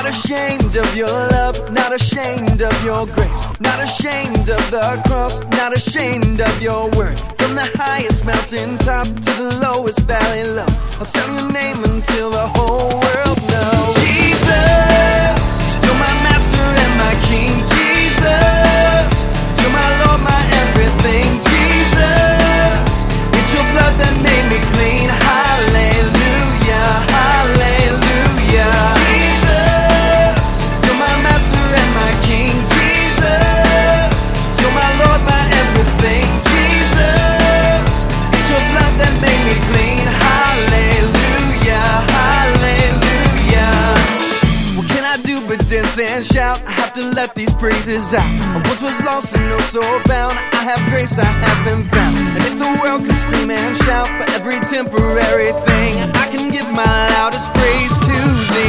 Not ashamed of your love, not ashamed of your grace, not ashamed of the cross, not ashamed of your word. From the highest mountaintop to the lowest valley low, I'll sing your name until the whole world knows. Jesus, you're my master and my king. Jesus, you're my Lord, my everything. Jesus, it's your blood that made me clean. Hallelujah, hallelujah. Jesus, you're my master and my king. Jesus, you're my Lord, my everything. Jesus, it's your blood that made me clean. Hallelujah, hallelujah. What can I do but dance and shout? I have to let these praises out. I once was lost and no soul bound. I have grace, I have been found. And if the world can scream and shout for every temporary thing, I can give my loudest praise to thee.